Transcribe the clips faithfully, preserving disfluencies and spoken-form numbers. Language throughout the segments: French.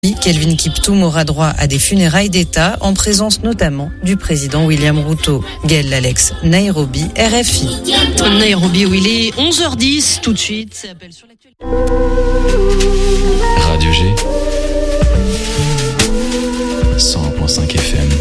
Kelvin Kiptoum aura droit à des funérailles d'État en présence notamment du président William Ruto. Gaël Lalex, Nairobi, R F I. Nairobi où il est onze heures dix, tout de suite, c'est appel sur l'actualité. Radio G, cent un virgule cinq F M.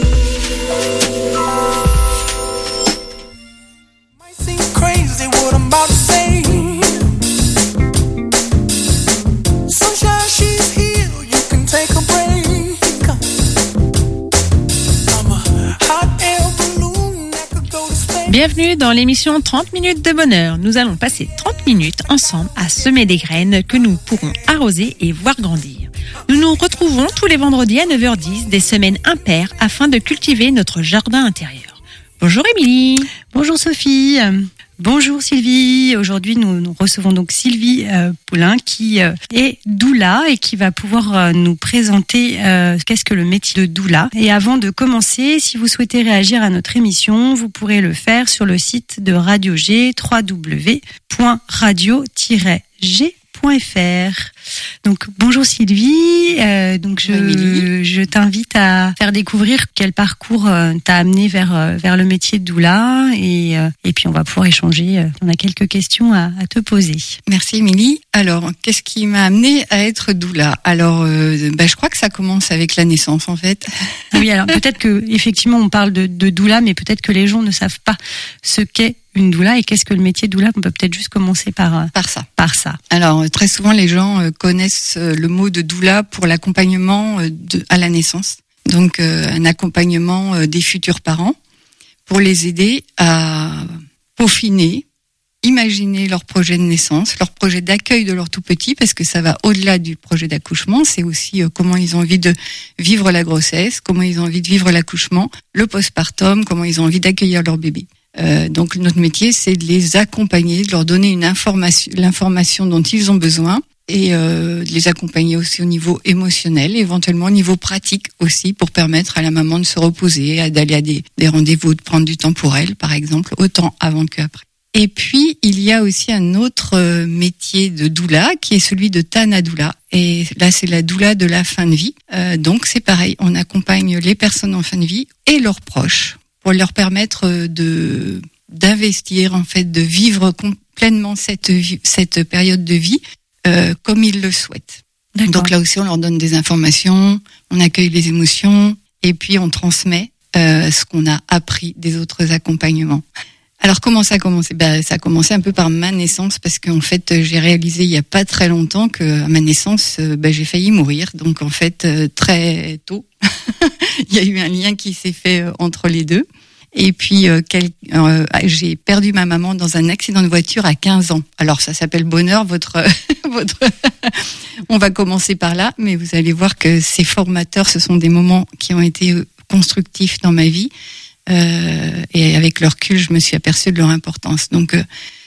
Bienvenue dans l'émission trente minutes de bonheur. Nous allons passer trente minutes ensemble à semer des graines que nous pourrons arroser et voir grandir. Nous nous retrouvons tous les vendredis à neuf heures dix, des semaines impaires, afin de cultiver notre jardin intérieur. Bonjour Émilie. Bonjour Sophie. Bonjour Sylvie. Aujourd'hui, nous, nous recevons donc Sylvie euh, Poulain qui euh, est doula et qui va pouvoir euh, nous présenter euh, qu'est-ce que le métier de doula. Et avant de commencer, si vous souhaitez réagir à notre émission, vous pourrez le faire sur le site de Radio G, w w w point radio tiret g point f r. Donc bonjour Sylvie, euh, donc je, je t'invite à faire découvrir quel parcours euh, t'a amené vers euh, vers le métier de doula et euh, et puis on va pouvoir échanger. Euh, on a quelques questions à, à te poser. Merci Émilie. Alors qu'est-ce qui m'a amené à être doula? Alors euh, bah, je crois que ça commence avec la naissance en fait. Oui, alors peut-être que effectivement on parle de, de doula, mais peut-être que les gens ne savent pas ce qu'est une doula et qu'est-ce que le métier de doula. On peut peut-être juste commencer par par ça. Par ça. Alors très souvent les gens euh, connaissent le mot de doula pour l'accompagnement de, à la naissance. Donc euh, un accompagnement euh, des futurs parents pour les aider à peaufiner, imaginer leur projet de naissance, leur projet d'accueil de leur tout petit, parce que ça va au-delà du projet d'accouchement. C'est aussi euh, comment ils ont envie de vivre la grossesse, comment ils ont envie de vivre l'accouchement, le postpartum, comment ils ont envie d'accueillir leur bébé. Euh, donc notre métier, c'est de les accompagner, de leur donner une information, l'information dont ils ont besoin, et euh, de les accompagner aussi au niveau émotionnel, éventuellement au niveau pratique aussi, pour permettre à la maman de se reposer, à, d'aller à des, des rendez-vous, de prendre du temps pour elle, par exemple, autant avant qu'après. Et puis, il y a aussi un autre métier de doula, qui est celui de Tana Doula. Et là, c'est la doula de la fin de vie. Euh, donc, c'est pareil, on accompagne les personnes en fin de vie et leurs proches pour leur permettre de d'investir, en fait, de vivre pleinement cette cette période de vie euh, comme ils le souhaitent. D'accord. Donc là aussi, on leur donne des informations, on accueille les émotions et puis on transmet euh, ce qu'on a appris des autres accompagnements. Alors comment ça a commencé? Ben, ça a commencé un peu par ma naissance, parce qu'en fait j'ai réalisé il y a pas très longtemps que à ma naissance ben, j'ai failli mourir. Donc en fait très tôt il y a eu un lien qui s'est fait entre les deux. Et puis euh, quel, euh, j'ai perdu ma maman dans un accident de voiture à quinze ans. Alors ça s'appelle bonheur, votre votre on va commencer par là, mais vous allez voir que c'est formateur, ce sont des moments qui ont été constructifs dans ma vie. Euh, et avec le recul, je me suis aperçue de leur importance. Donc, euh,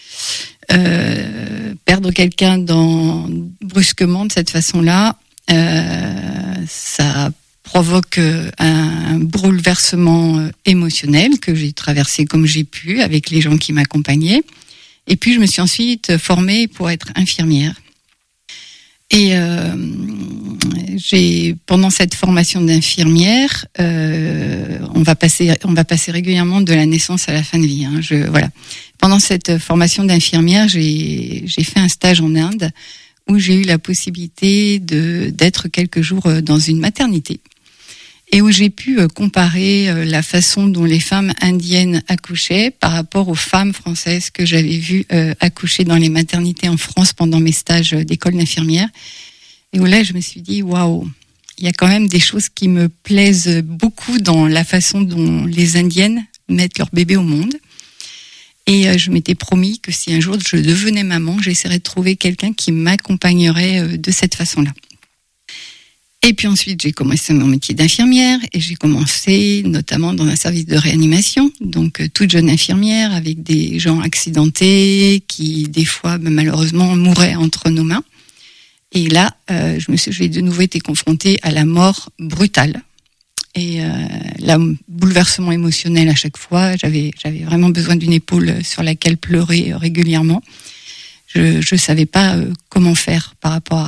euh, perdre quelqu'un dans, brusquement de cette façon-là, euh, ça provoque un, un bouleversement émotionnel que j'ai traversé comme j'ai pu avec les gens qui m'accompagnaient. Et puis, je me suis ensuite formée pour être infirmière. Et euh, j'ai pendant cette formation d'infirmière, euh, on va passer, on va passer régulièrement de la naissance à la fin de vie. Hein, je, voilà. Pendant cette formation d'infirmière, j'ai, j'ai fait un stage en Inde où j'ai eu la possibilité de d'être quelques jours dans une maternité et où j'ai pu comparer la façon dont les femmes indiennes accouchaient par rapport aux femmes françaises que j'avais vues accoucher dans les maternités en France pendant mes stages d'école d'infirmière. Et où là, je me suis dit, waouh, il y a quand même des choses qui me plaisent beaucoup dans la façon dont les indiennes mettent leur bébé au monde. Et je m'étais promis que si un jour je devenais maman, j'essaierais de trouver quelqu'un qui m'accompagnerait de cette façon-là. Et puis ensuite, j'ai commencé mon métier d'infirmière et j'ai commencé notamment dans un service de réanimation, donc toute jeune infirmière avec des gens accidentés qui, des fois, malheureusement, mouraient entre nos mains. Et là, euh, je me suis, j'ai de nouveau été confrontée à la mort brutale. Et euh, le bouleversement émotionnel à chaque fois, j'avais, j'avais vraiment besoin d'une épaule sur laquelle pleurer régulièrement. Je ne savais pas euh, comment faire par rapport à,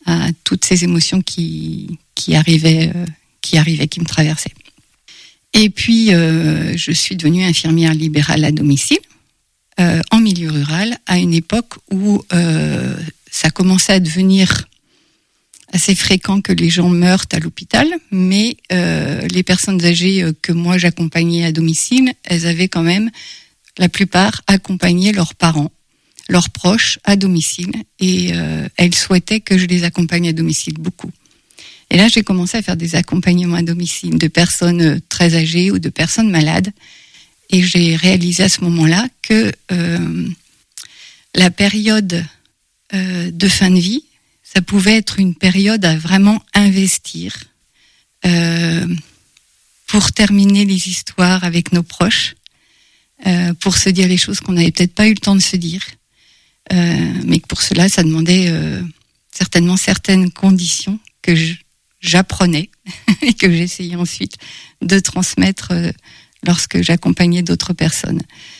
à toutes ces émotions qui qui arrivaient, euh, qui arrivaient, qui me traversaient. Et puis, euh, je suis devenue infirmière libérale à domicile, euh, en milieu rural, à une époque où euh, ça commençait à devenir assez fréquent que les gens meurent à l'hôpital, mais euh, les personnes âgées que moi j'accompagnais à domicile, elles avaient quand même, la plupart, accompagné leurs parents, leurs proches à domicile, et euh, elles souhaitaient que je les accompagne à domicile beaucoup. Et là, j'ai commencé à faire des accompagnements à domicile de personnes très âgées ou de personnes malades, et j'ai réalisé à ce moment-là que euh, la période euh, de fin de vie, ça pouvait être une période à vraiment investir euh, pour terminer les histoires avec nos proches, euh, pour se dire les choses qu'on n'avait peut-être pas eu le temps de se dire, euh, mais que pour cela, ça demandait euh, certainement certaines conditions que je, j'apprenais et que j'essayais ensuite de transmettre euh, lorsque j'accompagnais d'autres personnes.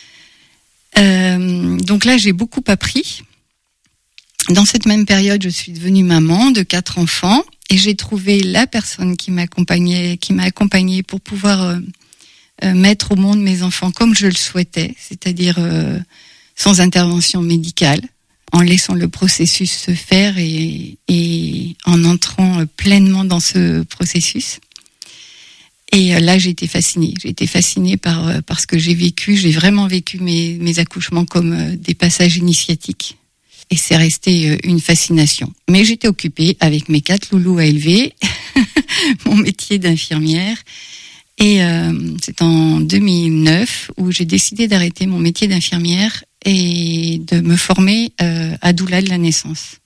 Euh, donc là, j'ai beaucoup appris. Dans cette même période, je suis devenue maman de quatre enfants et j'ai trouvé la personne qui m'accompagnait, qui m'a accompagnée pour pouvoir euh, euh, mettre au monde mes enfants comme je le souhaitais, c'est-à-dire euh, sans intervention médicale, en laissant le processus se faire et, et en entrant euh, pleinement dans ce processus. Et euh, là, j'ai été fascinée. J'ai été fascinée par, euh, par ce que j'ai vécu. J'ai vraiment vécu mes, mes accouchements comme euh, des passages initiatiques. Et c'est resté une fascination. Mais j'étais occupée avec mes quatre loulous à élever, mon métier d'infirmière. Et euh, c'est en deux mille neuf où j'ai décidé d'arrêter mon métier d'infirmière et de me former euh, à doula de la naissance.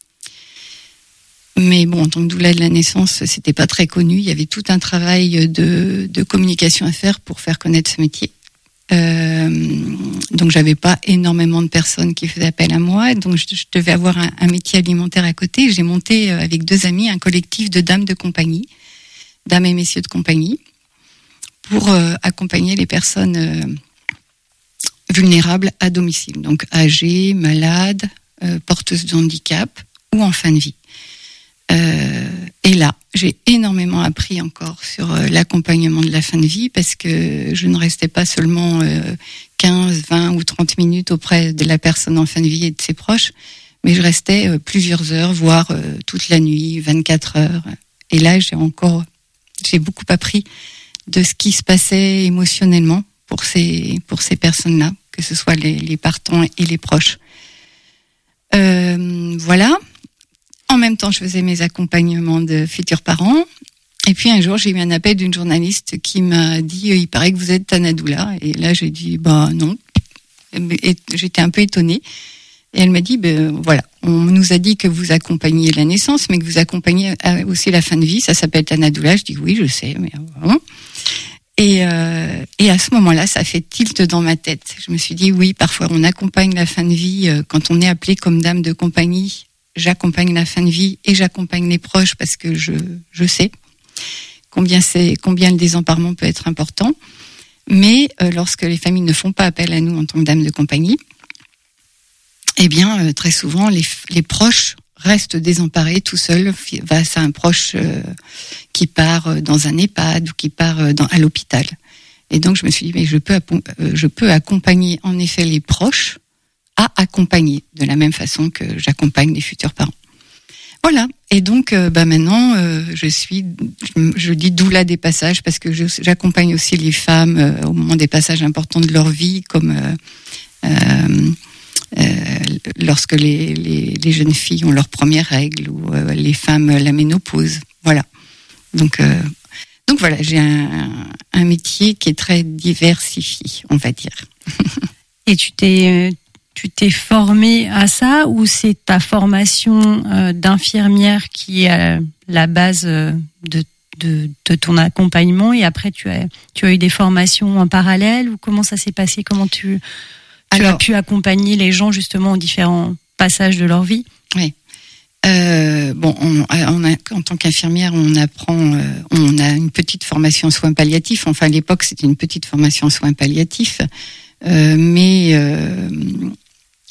Mais bon, en tant que doula de la naissance, c'était pas très connu. Il y avait tout un travail de, de communication à faire pour faire connaître ce métier. Euh, donc j'avais pas énormément de personnes qui faisaient appel à moi, donc je, je devais avoir un, un métier alimentaire à côté. J'ai monté euh, avec deux amis un collectif de dames de compagnie, dames et messieurs de compagnie, pour euh, accompagner les personnes euh, vulnérables à domicile, donc âgées, malades, euh, porteuses de handicap ou en fin de vie. Euh, et là, j'ai énormément appris encore sur euh, l'accompagnement de la fin de vie parce que je ne restais pas seulement euh, quinze, vingt ou trente minutes auprès de la personne en fin de vie et de ses proches, mais je restais euh, plusieurs heures, voire euh, toute la nuit, vingt-quatre heures. Et là, j'ai encore, j'ai beaucoup appris de ce qui se passait émotionnellement pour ces, pour ces personnes-là, que ce soit les, les partants et les proches. Euh, voilà. En même temps, je faisais mes accompagnements de futurs parents. Et puis un jour, j'ai eu un appel d'une journaliste qui m'a dit « Il paraît que vous êtes Tana Doula ». Et là, j'ai dit « Bah non ». Et j'étais un peu étonnée. Et elle m'a dit ben, « Voilà, on nous a dit que vous accompagniez la naissance, mais que vous accompagnez aussi la fin de vie. Ça s'appelle Tana Doula ». Je dis « Oui, je sais, mais vraiment ». Et, euh, et à ce moment-là, ça fait tilt dans ma tête. Je me suis dit « Oui, parfois, on accompagne la fin de vie quand on est appelé comme dame de compagnie ». J'accompagne la fin de vie et j'accompagne les proches parce que je, je sais combien, c'est, combien le désemparement peut être important. Mais euh, lorsque les familles ne font pas appel à nous en tant que dames de compagnie, eh bien, euh, très souvent, les, les proches restent désemparés tout seuls face à un proche euh, qui part dans un EHPAD ou qui part dans, à l'hôpital. Et donc, je me suis dit, mais je peux, euh, je peux accompagner en effet les proches à accompagner de la même façon que j'accompagne les futurs parents. Voilà. Et donc, euh, bah maintenant, euh, je suis, je, je dis doula des passages parce que je, j'accompagne aussi les femmes euh, au moment des passages importants de leur vie, comme euh, euh, euh, lorsque les, les, les jeunes filles ont leurs premières règles ou euh, les femmes la ménopause. Voilà. Donc, euh, donc voilà, j'ai un, un métier qui est très diversifié, on va dire. Et tu t'es Tu t'es formée à ça ou c'est ta formation euh, d'infirmière qui est à la base euh, de, de, de ton accompagnement et après tu as, tu as eu des formations en parallèle ou comment ça s'est passé? Comment tu, tu Alors, as pu accompagner les gens justement aux différents passages de leur vie? Oui. Euh, bon, on, on a, en tant qu'infirmière, on apprend, euh, on a une petite formation en soins palliatifs. Enfin, à l'époque, c'était une petite formation en soins palliatifs, euh, mais euh,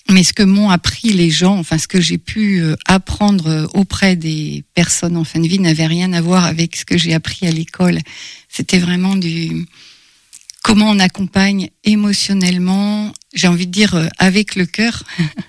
Mais ce que m'ont appris les gens, enfin ce que j'ai pu apprendre auprès des personnes en fin de vie n'avait rien à voir avec ce que j'ai appris à l'école. C'était vraiment du comment on accompagne émotionnellement, j'ai envie de dire avec le cœur,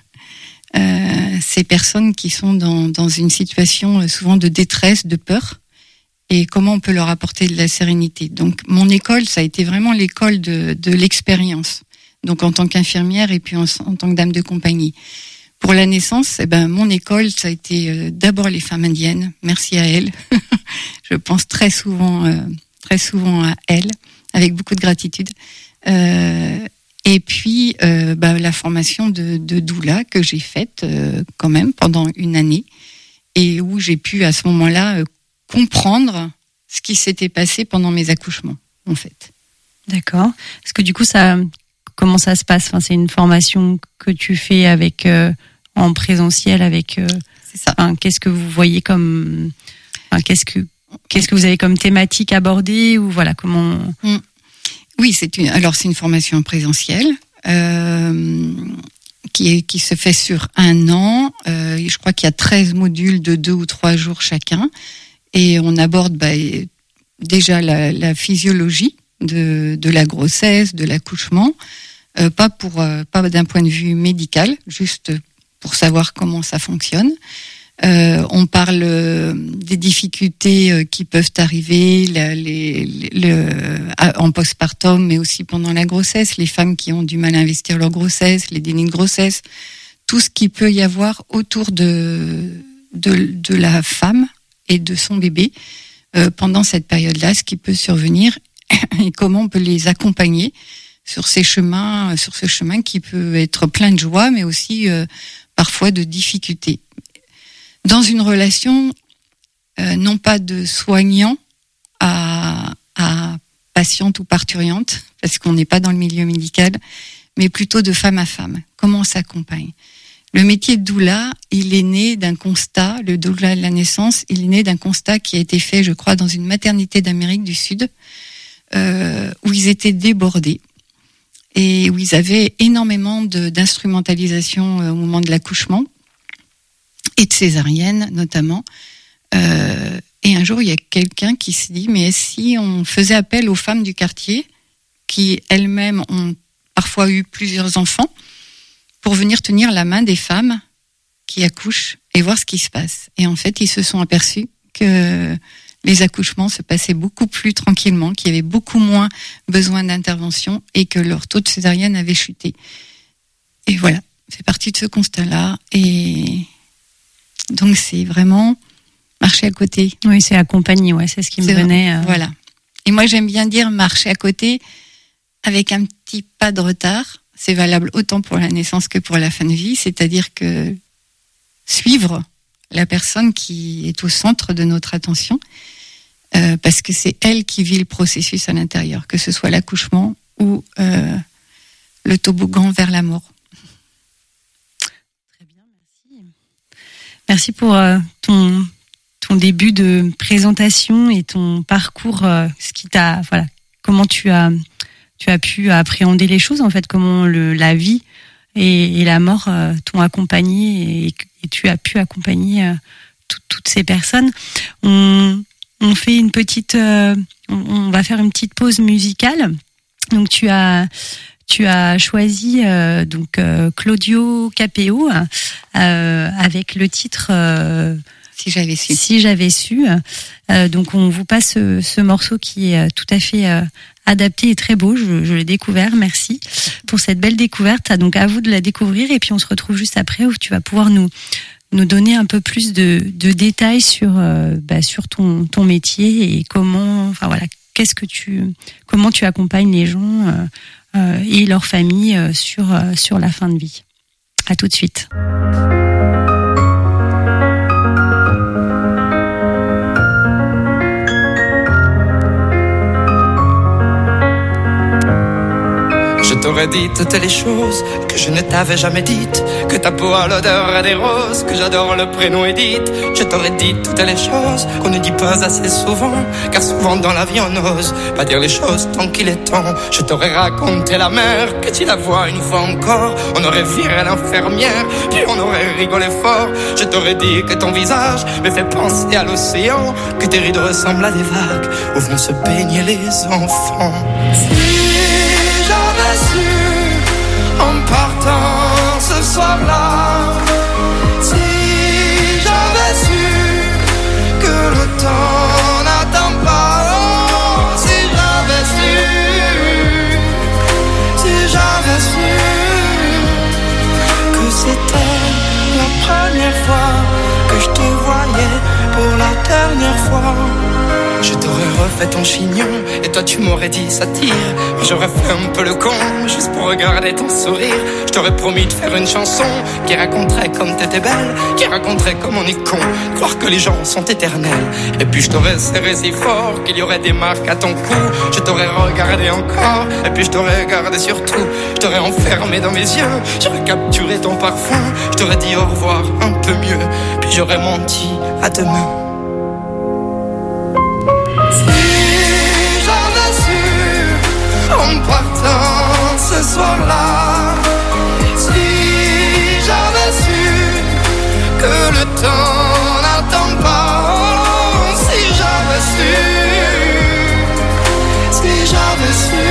euh, ces personnes qui sont dans, dans une situation souvent de détresse, de peur, et comment on peut leur apporter de la sérénité. Donc mon école, ça a été vraiment l'école de, de l'expérience. Donc en tant qu'infirmière et puis en, en tant que dame de compagnie. Pour la naissance, eh ben mon école, ça a été euh, d'abord les femmes indiennes. Merci à elles. Je pense très souvent, euh, très souvent à elles, avec beaucoup de gratitude. Euh, et puis euh, bah, la formation de, de doula que j'ai faite euh, quand même pendant une année et où j'ai pu à ce moment-là euh, comprendre ce qui s'était passé pendant mes accouchements, en fait. D'accord. Est-ce que du coup ça Comment ça se passe? Enfin, c'est une formation que tu fais avec euh, en présentiel avec. Euh, c'est ça. Enfin, qu'est-ce que vous voyez comme enfin, qu'est-ce que qu'est-ce que vous avez comme thématique abordée ou voilà comment. Mmh. Oui, c'est une. Alors c'est une formation en présentiel euh, qui est qui se fait sur un an. Euh, je crois qu'il y a treize modules de deux ou trois jours chacun et on aborde bah, déjà la, la physiologie de de la grossesse, de l'accouchement. Euh, pas pour euh, pas d'un point de vue médical, juste pour savoir comment ça fonctionne. Euh, on parle euh, des difficultés euh, qui peuvent arriver la, les, les, le, en postpartum, mais aussi pendant la grossesse, les femmes qui ont du mal à investir leur grossesse, les dénis de grossesse, tout ce qui peut y avoir autour de de, de la femme et de son bébé euh, pendant cette période-là, ce qui peut survenir et comment on peut les accompagner sur ces chemins, sur ce chemin qui peut être plein de joie, mais aussi euh, parfois de difficultés. Dans une relation, euh, non pas de soignant à, à patiente ou parturiente, parce qu'on n'est pas dans le milieu médical, mais plutôt de femme à femme. Comment on s'accompagne? Le métier de doula, il est né d'un constat, le doula de la naissance, il est né d'un constat qui a été fait, je crois, dans une maternité d'Amérique du Sud, euh, où ils étaient débordés. Et où ils avaient énormément de, d'instrumentalisation au moment de l'accouchement, et de césarienne notamment. Euh, et un jour, il y a quelqu'un qui s'est dit, mais si on faisait appel aux femmes du quartier, qui elles-mêmes ont parfois eu plusieurs enfants, pour venir tenir la main des femmes qui accouchent et voir ce qui se passe. Et en fait, ils se sont aperçus que les accouchements se passaient beaucoup plus tranquillement, qu'il y avait beaucoup moins besoin d'intervention et que leur taux de césarienne avait chuté. Et voilà, c'est parti de ce constat-là. Et donc, c'est vraiment marcher à côté. Oui, c'est accompagner, ouais, c'est ce qui me c'est venait. Vraiment, euh... Voilà. Et moi, j'aime bien dire marcher à côté avec un petit pas de retard. C'est valable autant pour la naissance que pour la fin de vie. C'est-à-dire que suivre la personne qui est au centre de notre attention, euh, parce que c'est elle qui vit le processus à l'intérieur, que ce soit l'accouchement ou euh, le toboggan vers la mort. Très bien, merci. Merci pour euh, ton, ton début de présentation et ton parcours, euh, ce qui t'a, voilà, comment tu as, tu as pu appréhender les choses, en fait, comment le, la vie et, et la mort euh, t'ont accompagné et, et tu as pu accompagner euh, tout, toutes ces personnes. On, on fait une petite, euh, on, on va faire une petite pause musicale. Donc tu as, tu as choisi euh, donc euh, Claudio Capéo euh, avec le titre. Euh, Si j'avais su. Si j'avais su. Euh, donc on vous passe ce, ce morceau qui est tout à fait euh, adapté et très beau. Je, je l'ai découvert. Merci pour cette belle découverte. Donc à vous de la découvrir et puis on se retrouve juste après où tu vas pouvoir nous nous donner un peu plus de, de détails sur euh, bah, sur ton ton métier et comment. Enfin voilà, qu'est-ce que tu comment tu accompagnes les gens euh, euh, et leurs familles euh, sur euh, sur la fin de vie. À tout de suite. Je t'aurais t'aurais dit toutes les choses que je ne t'avais jamais dites. Que ta peau a l'odeur des roses, que j'adore le prénom Edith. Je t'aurais dit toutes les choses qu'on ne dit pas assez souvent, car souvent dans la vie on n'ose pas dire les choses tant qu'il est temps. Je t'aurais raconté la mer, que tu la vois une fois encore. On aurait viré l'infirmière, puis on aurait rigolé fort. Je t'aurais dit que ton visage me fait penser à l'océan, que tes rides ressemblent à des vagues où vont se baigner les enfants. Si j'avais su en partant ce soir-là, si j'avais su que le temps n'attend pas, oh, si j'avais su, si j'avais su que c'était la première fois que je te voyais pour la dernière fois. Je t'aurais refait ton chignon et toi tu m'aurais dit ça tire. J'aurais fait un peu le con juste pour regarder ton sourire. Je t'aurais promis de faire une chanson qui raconterait comme t'étais belle, qui raconterait comme on est con, croire que les gens sont éternels. Et puis je t'aurais serré si fort qu'il y aurait des marques à ton cou. Je t'aurais regardé encore et puis je t'aurais regardé surtout. Je t'aurais enfermé dans mes yeux, j'aurais capturé ton parfum. Je t'aurais dit au revoir un peu mieux, puis j'aurais menti à demain. En partant ce soir-là, si j'avais su que le temps n'attend pas, oh, si j'avais su, si j'avais su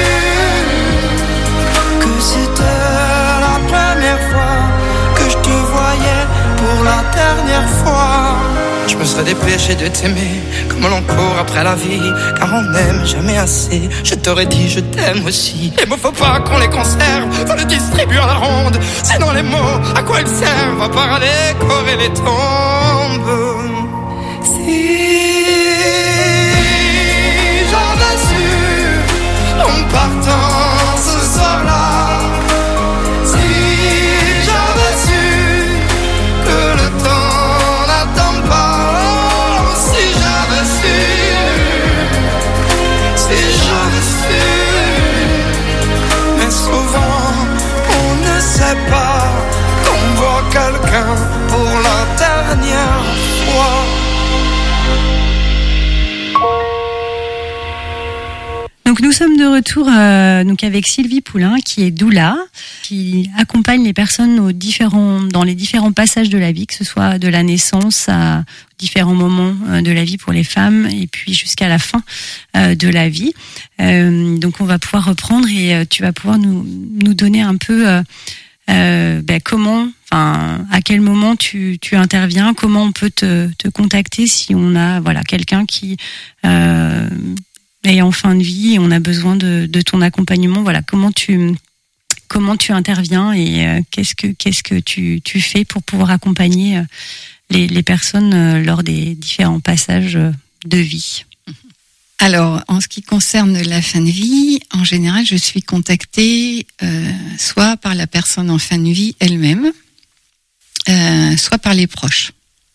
que c'était la première fois que je te voyais pour la dernière fois. Je me serais dépêché de t'aimer comme l'on court après la vie, car on n'aime jamais assez. Je t'aurais dit je t'aime aussi. Les mots faut pas qu'on les conserve, faut les distribuer à la ronde. Sinon les mots, à quoi ils servent à part à décorer les tombes. Si j'avais su en partant ce soir-là, si j'avais su que le temps n'attend pas, pas qu'on voit quelqu'un pour la dernière fois. Donc nous sommes de retour euh, donc avec Sylvie Poulain qui est doula, qui accompagne les personnes aux différents, dans les différents passages de la vie, que ce soit de la naissance à différents moments de la vie pour les femmes et puis jusqu'à la fin euh, de la vie. Euh, donc on va pouvoir reprendre et euh, tu vas pouvoir nous, nous donner un peu euh, euh, ben, comment, enfin à quel moment tu, tu interviens, comment on peut te, te contacter si on a voilà quelqu'un qui euh, est en fin de vie et on a besoin de, de ton accompagnement. Voilà comment tu comment tu interviens et euh, qu'est-ce que qu'est-ce que tu, tu fais pour pouvoir accompagner euh, les, les personnes euh, lors des différents passages euh, de vie. Alors, en ce qui concerne la fin de vie, en général, je suis contactée euh, soit par la personne en fin de vie elle-même, euh, soit par les proches.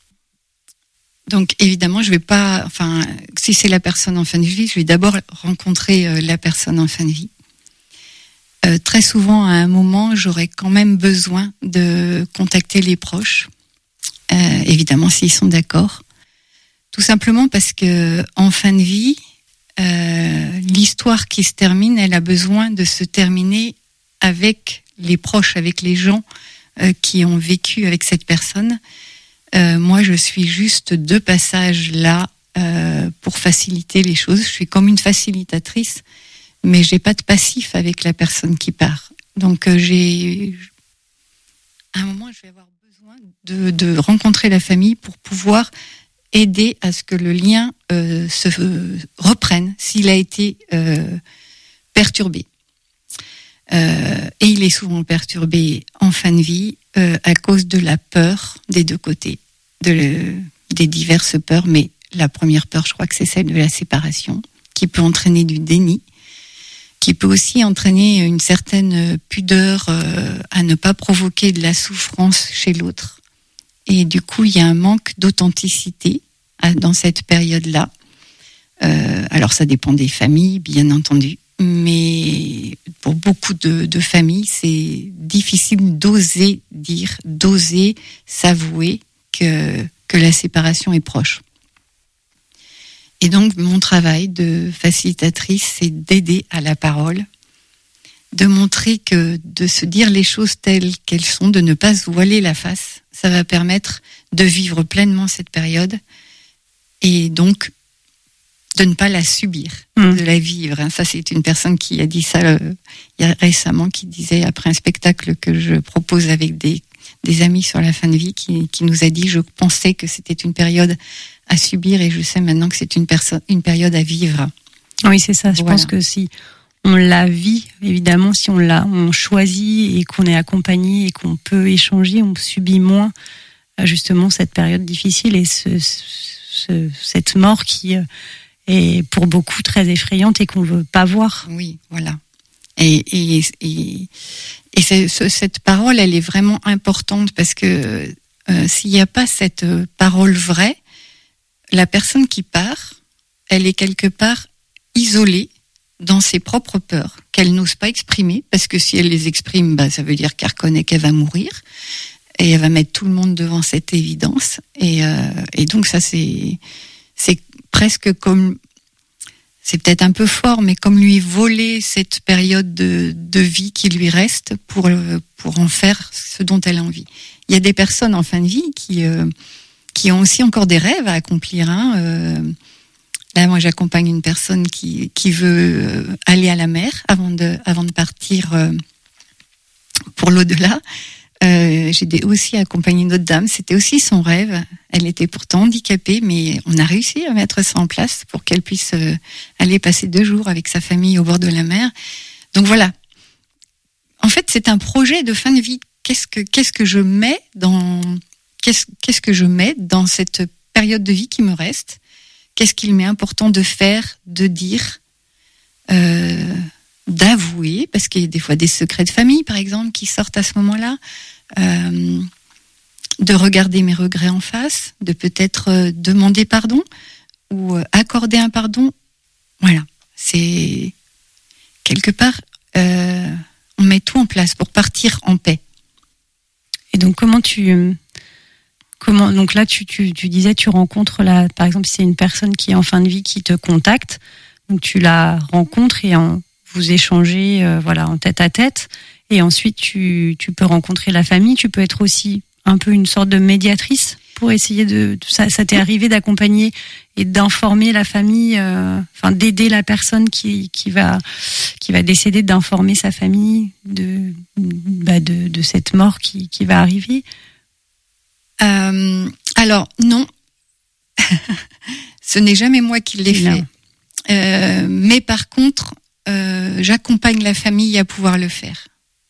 Donc, évidemment, je vais pas, enfin, si c'est la personne en fin de vie, je vais d'abord rencontrer euh, la personne en fin de vie. Euh, très souvent, à un moment, j'aurai quand même besoin de contacter les proches, euh, évidemment, s'ils sont d'accord. Tout simplement parce que en fin de vie, euh, l'histoire qui se termine, elle a besoin de se terminer avec les proches, avec les gens euh, qui ont vécu avec cette personne. Euh, moi, je suis juste de passage là euh, pour faciliter les choses. Je suis comme une facilitatrice, mais j'ai pas de passif avec la personne qui part. Donc, euh, j'ai à un moment, je vais avoir besoin de, de rencontrer la famille pour pouvoir aider à ce que le lien euh, se euh, reprenne s'il a été euh, perturbé. Euh, et il est souvent perturbé en fin de vie euh, à cause de la peur des deux côtés, de le, des diverses peurs, mais la première peur, je crois que c'est celle de la séparation, qui peut entraîner du déni, qui peut aussi entraîner une certaine pudeur euh, à ne pas provoquer de la souffrance chez l'autre. Et du coup, il y a un manque d'authenticité dans cette période-là. Euh, alors, ça dépend des familles, bien entendu. mais pour beaucoup de, de familles, c'est difficile d'oser dire, d'oser s'avouer que, que la séparation est proche. Et donc, mon travail de facilitatrice, c'est d'aider à la parole, de montrer que de se dire les choses telles qu'elles sont, de ne pas se voiler la face, ça va permettre de vivre pleinement cette période et donc de ne pas la subir, mmh. de la vivre. Ça, c'est une personne qui a dit ça euh, il y a récemment, qui disait, après un spectacle que je propose avec des, des amis sur la fin de vie, qui, qui nous a dit, je pensais que c'était une période à subir et je sais maintenant que c'est une, perso- une période à vivre. Oui, c'est ça. Je voilà. pense que si on la vit, évidemment, si on l'a, on choisit et qu'on est accompagné et qu'on peut échanger, on subit moins justement cette période difficile et ce, ce, cette mort qui est pour beaucoup très effrayante et qu'on veut pas voir. Oui, voilà. Et, et, et, et c'est, ce, cette parole, elle est vraiment importante parce que euh, s'il n'y a pas cette parole vraie, la personne qui part, elle est quelque part isolée dans ses propres peurs, qu'elle n'ose pas exprimer, parce que si elle les exprime, bah, ça veut dire qu'elle reconnaît qu'elle va mourir, et elle va mettre tout le monde devant cette évidence, et, euh, et donc ça c'est, c'est presque comme, c'est peut-être un peu fort, mais comme lui voler cette période de, de vie qui lui reste pour, pour en faire ce dont elle a envie. Il y a des personnes en fin de vie qui, euh, qui ont aussi encore des rêves à accomplir, hein, euh, là, moi, j'accompagne une personne qui, qui veut aller à la mer avant de, avant de partir euh, pour l'au-delà. Euh, j'ai des, aussi accompagné une autre dame. C'était aussi son rêve. Elle était pourtant handicapée, mais on a réussi à mettre ça en place pour qu'elle puisse euh, aller passer deux jours avec sa famille au bord de la mer. Donc voilà. En fait, c'est un projet de fin de vie. Qu'est-ce que, qu'est-ce que je mets dans, qu'est-ce, qu'est-ce que je mets dans cette période de vie qui me reste? Qu'est-ce qu'il m'est important de faire, de dire, euh, d'avouer, parce qu'il y a des fois des secrets de famille, par exemple, qui sortent à ce moment-là, euh, de regarder mes regrets en face, de peut-être euh, demander pardon ou euh, accorder un pardon. Voilà, c'est quelque part, euh, on met tout en place pour partir en paix. Et donc, comment tu... Comment, donc là, tu, tu, tu disais, tu rencontres, la, par exemple, si c'est une personne qui est en fin de vie qui te contacte, donc tu la rencontres et en, vous échangez euh, voilà, en tête à tête, et ensuite tu, tu peux rencontrer la famille, tu peux être aussi un peu une sorte de médiatrice pour essayer de... Ça, ça t'est arrivé d'accompagner et d'informer la famille, euh, enfin d'aider la personne qui, qui, va, qui va décéder, d'informer sa famille de, bah de, de cette mort qui, qui va arriver? Euh, alors non, ce n'est jamais moi qui l'ai fait. Euh, mais par contre, euh, j'accompagne la famille à pouvoir le faire,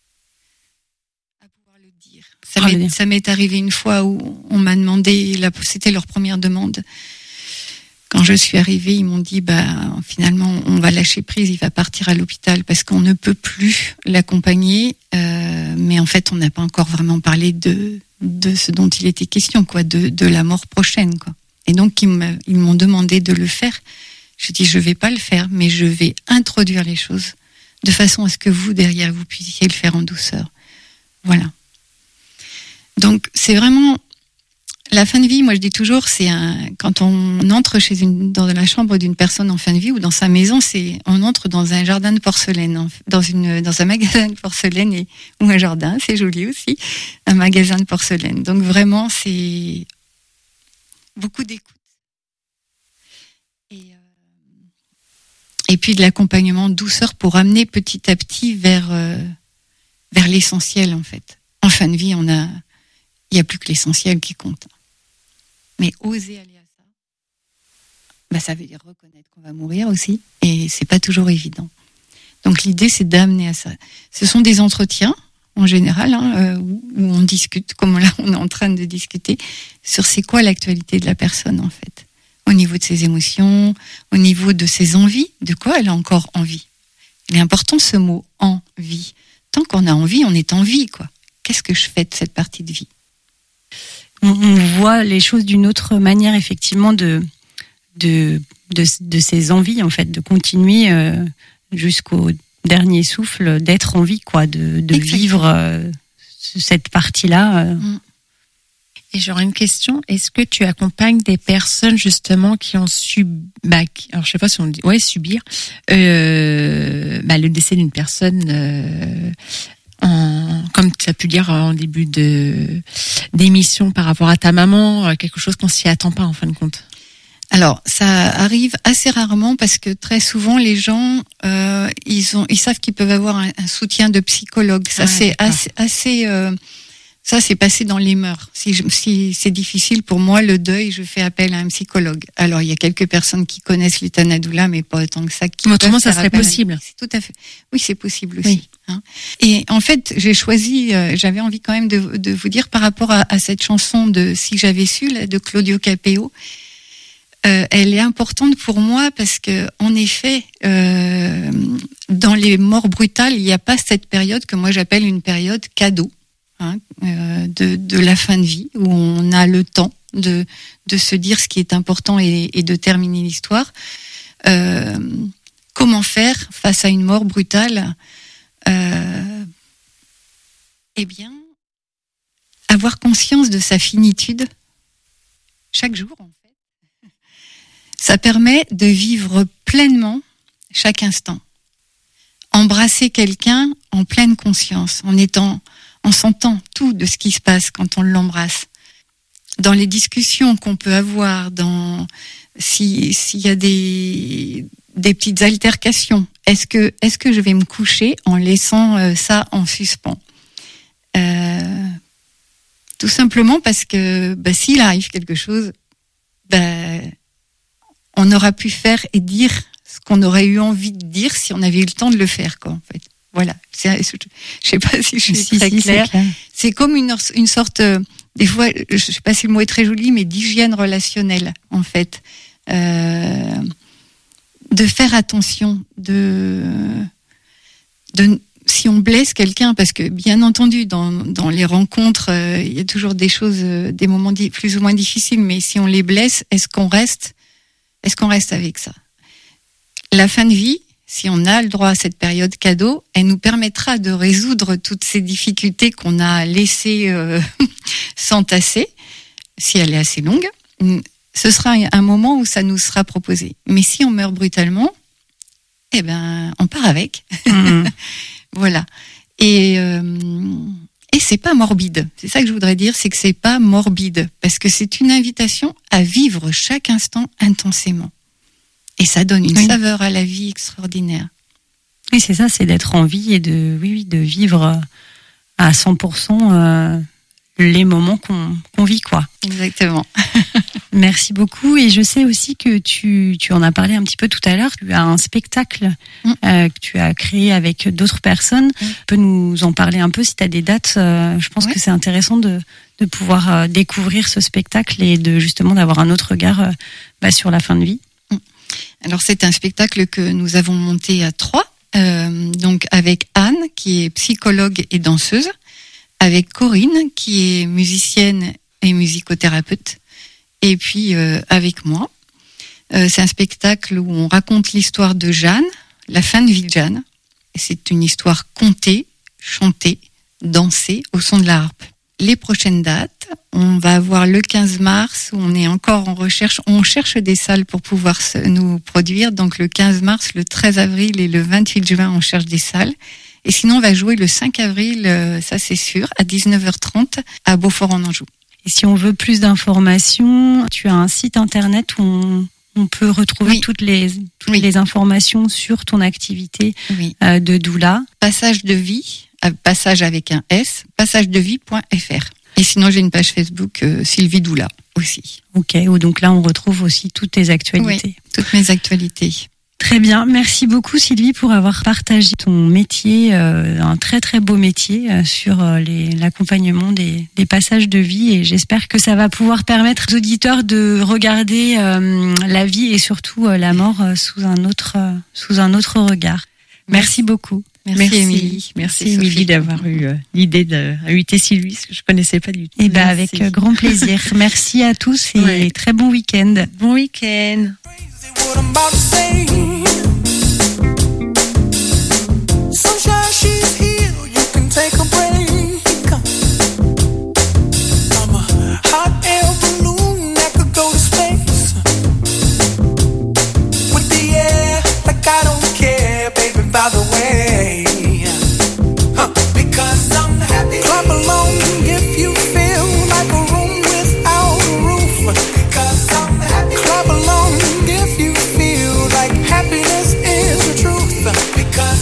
à pouvoir le dire. Ça, ah, m'est, ça m'est arrivé une fois où on m'a demandé, la, c'était leur première demande. Quand je suis arrivée, ils m'ont dit, bah finalement, on va lâcher prise, il va partir à l'hôpital parce qu'on ne peut plus l'accompagner. Euh, mais en fait, on n'a pas encore vraiment parlé de de ce dont il était question, quoi, de, de la mort prochaine, quoi. Et donc, ils, me, ils m'ont demandé de le faire. Je dis, je vais pas le faire, mais je vais introduire les choses de façon à ce que vous, derrière, vous puissiez le faire en douceur. Voilà. Donc, c'est vraiment la fin de vie. Moi, je dis toujours, c'est un, quand on entre chez une, dans la chambre d'une personne en fin de vie ou dans sa maison, c'est, on entre dans un jardin de porcelaine, dans une, dans un magasin de porcelaine et, ou un jardin, c'est joli aussi, un magasin de porcelaine. Donc vraiment, c'est beaucoup d'écoute. Et, euh, et puis de l'accompagnement de douceur pour amener petit à petit vers, euh, vers l'essentiel, en fait. En fin de vie, on a, il n'y a plus que l'essentiel qui compte. Mais oser aller à ça, bah ça veut dire reconnaître qu'on va mourir aussi, et c'est pas toujours évident. Donc l'idée, c'est d'amener à ça. Ce sont des entretiens, en général, hein, euh, où on discute, comme là on est en train de discuter, sur c'est quoi l'actualité de la personne, en fait. Au niveau de ses émotions, au niveau de ses envies, de quoi elle a encore envie. Il est important ce mot « envie ». Tant qu'on a envie, on est en vie, quoi. Qu'est-ce que je fais de cette partie de vie ? On voit les choses d'une autre manière, effectivement, de, de, de, de ses envies, en fait, de continuer euh, jusqu'au dernier souffle, d'être en vie, quoi, de, de vivre euh, cette partie-là. Euh. Et j'aurais une question. Est-ce que tu accompagnes des personnes justement qui ont subi, bah, qui, alors je sais pas si on dit, ouais, subir euh, bah, le décès d'une personne, euh, en, comme tu as pu dire en début de d'émission par rapport à ta maman, quelque chose qu'on s'y attend pas en fin de compte. Alors, ça arrive assez rarement parce que très souvent les gens, euh, ils ont, ils savent qu'ils peuvent avoir un, un soutien de psychologue. Ça, ah, c'est d'accord. assez, assez. Euh, Ça, c'est passé dans les mœurs. Si, je, si c'est difficile pour moi, le deuil, je fais appel à un psychologue. Alors, il y a quelques personnes qui connaissent l'Étana Doula, mais pas autant que ça. Qui autrement, ça serait possible. C'est tout à fait. Oui, c'est possible aussi. Oui. Hein. Et en fait, j'ai choisi, euh, j'avais envie quand même de, de vous dire par rapport à, à cette chanson de Si j'avais su, là, de Claudio Capéo. Euh, elle est importante pour moi parce que, en effet, euh, dans les morts brutales, il n'y a pas cette période que moi j'appelle une période cadeau. Hein, euh, de, de la fin de vie, où on a le temps de, de se dire ce qui est important et, et de terminer l'histoire. Euh, comment faire face à une mort brutale? euh, Eh bien, avoir conscience de sa finitude chaque jour, en fait. Ça permet de vivre pleinement chaque instant. Embrasser quelqu'un en pleine conscience, en étant on s'entend tout de ce qui se passe quand on l'embrasse. Dans les discussions qu'on peut avoir, dans si s'il y a des des petites altercations, est-ce que est-ce que je vais me coucher en laissant euh, ça en suspens? euh, Tout simplement parce que bah, s'il arrive quelque chose, bah, on aura pu faire et dire ce qu'on aurait eu envie de dire si on avait eu le temps de le faire, quoi, en fait. Voilà, c'est, je sais pas si je suis si, très si, claire. C'est, clair. C'est comme une, une sorte, euh, des fois, je sais pas si le mot est très joli, mais d'hygiène relationnelle, en fait. Euh, de faire attention, de, de, si on blesse quelqu'un, parce que bien entendu, dans, dans les rencontres, euh, il y a toujours des choses, euh, des moments di- plus ou moins difficiles, mais si on les blesse, est-ce qu'on reste, est-ce qu'on reste avec ça? La fin de vie, si on a le droit à cette période cadeau, elle nous permettra de résoudre toutes ces difficultés qu'on a laissées euh, s'entasser, si elle est assez longue. Ce sera un moment où ça nous sera proposé. Mais si on meurt brutalement, eh ben, on part avec. Mmh. Voilà. Et, euh, et c'est pas morbide. C'est ça que je voudrais dire, c'est que c'est pas morbide. Parce que c'est une invitation à vivre chaque instant intensément. Et ça donne une oui. saveur à la vie extraordinaire. Oui, c'est ça, c'est d'être en vie et de, oui, oui, de vivre à cent pour cent euh, les moments qu'on, qu'on vit, quoi. Exactement. Merci beaucoup. Et je sais aussi que tu, tu en as parlé un petit peu tout à l'heure. Tu as un spectacle mmh. euh, que tu as créé avec d'autres personnes. Mmh. Tu peux nous en parler un peu si tu as des dates. Euh, je pense ouais. que c'est intéressant de, de pouvoir euh, découvrir ce spectacle et de justement d'avoir un autre regard euh, bah, sur la fin de vie. Alors c'est un spectacle que nous avons monté à trois, euh, donc avec Anne qui est psychologue et danseuse, avec Corinne qui est musicienne et musicothérapeute, et puis euh, avec moi. Euh, c'est un spectacle où on raconte l'histoire de Jeanne, la fin de vie de Jeanne. Et c'est une histoire contée, chantée, dansée au son de la harpe. Les prochaines dates, on va avoir le quinze mars, où on est encore en recherche. On cherche des salles pour pouvoir nous produire. Donc le quinze mars, le treize avril et le vingt-huit juin, on cherche des salles. Et sinon, on va jouer le cinq avril, ça c'est sûr, à dix-neuf heures trente, à Beaufort-en-Anjou. Et si on veut plus d'informations, tu as un site internet où on, on peut retrouver oui. toutes, les, toutes oui. les informations sur ton activité oui. euh, de doula. Passage de vie. Passage avec un S, passagedevie point f r. Et sinon, j'ai une page Facebook, euh, Sylvie Doula, aussi. Ok, donc là, on retrouve aussi toutes tes actualités. Oui, toutes mes actualités. Très bien, merci beaucoup Sylvie pour avoir partagé ton métier, euh, un très très beau métier euh, sur euh, les, l'accompagnement des, des passages de vie, et j'espère que ça va pouvoir permettre aux auditeurs de regarder euh, la vie et surtout euh, la mort euh, sous un autre, euh, sous un autre regard. Merci, merci beaucoup. Merci, merci Émilie. Merci, merci Émilie d'avoir eu euh, l'idée d'inviter Sylvie, ce que je connaissais pas du tout. Et ben avec euh, grand plaisir. Merci à tous et ouais. très bon week-end. Bon week-end. by the way.